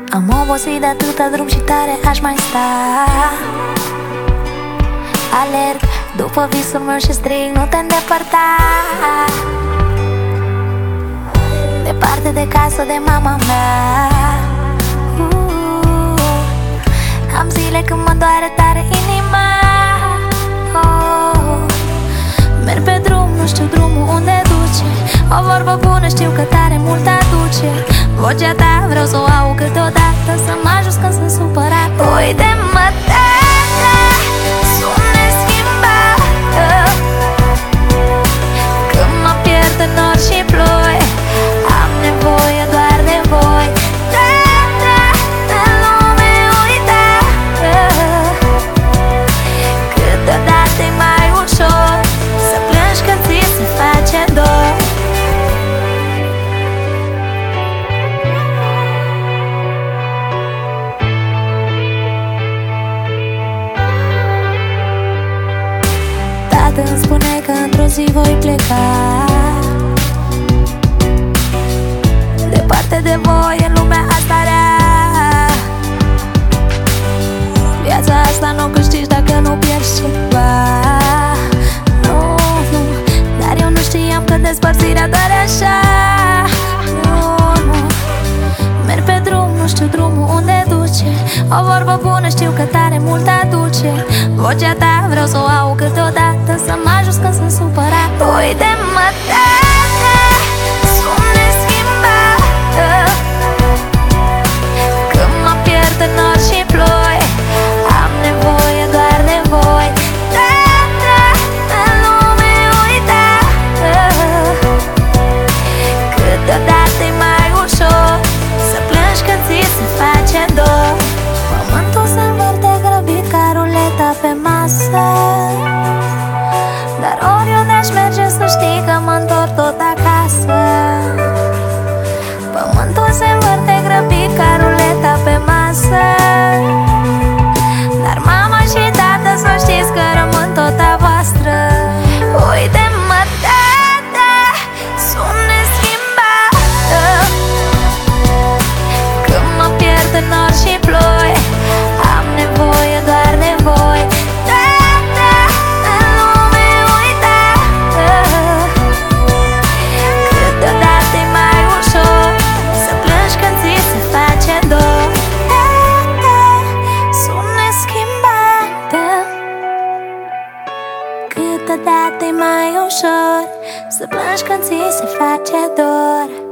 Am obosit de atâta drum și tare aș mai sta. Alerg după visul meu și strig, nu te îndepărta. Departe de casă, de mama mea. Am zile când mă doare tare inima. Merg pe drum, nu știu drumul unde duce. O vorbă bună știu că tare mult aduce. Vocea ta vreau să o aud câteodată, să mă ajut când sunt supărat. Uite-mă, tata, sună schimbată, când mă pierd în nori și ploi. Am nevoie doar de voi, tata, în lume uitată. Câteodată e mai ușor să plângi când ți se face dor. Tată îmi spune că într-o zi voi pleca departe de voi în lumea asta rea. Viața asta nu câștigi dacă nu pierzi ceva. Nu, nu, dar eu nu știam că despărțirea doare așa. Nu, nu, merg pe drum, nu știu drumul unde duce. O vorbă bună știu că tare mult aduce. Vocea ta vreau să o aud câteodată, să mă ajut când sunt supărat. Uite-mă, tata, sună schimbată, când mă pierd în nori și ploi. Am nevoie doar de voi, tata, în lume uitată. Câteodată e mai ușor să plângi când ți se face dor. Pământul se învârte grăbit ca ruleta pe masă, dar oriunde aș merge să știi că mă întorc tot acasă. Pământul se învârte grăbit ca ruleta pe masă, dar mama și tata să știți că rămân tot a voastră. Uite-mă, tata, sună schimbată, când mă pierd în nori și ploi. Am nevoie doar de voi, tata, în lume uitată. Câteodată e mai ușor să plângi când ți se face dor. Tata, sună schimbată, câteodată e mai ușor să plângi când ți se face dor.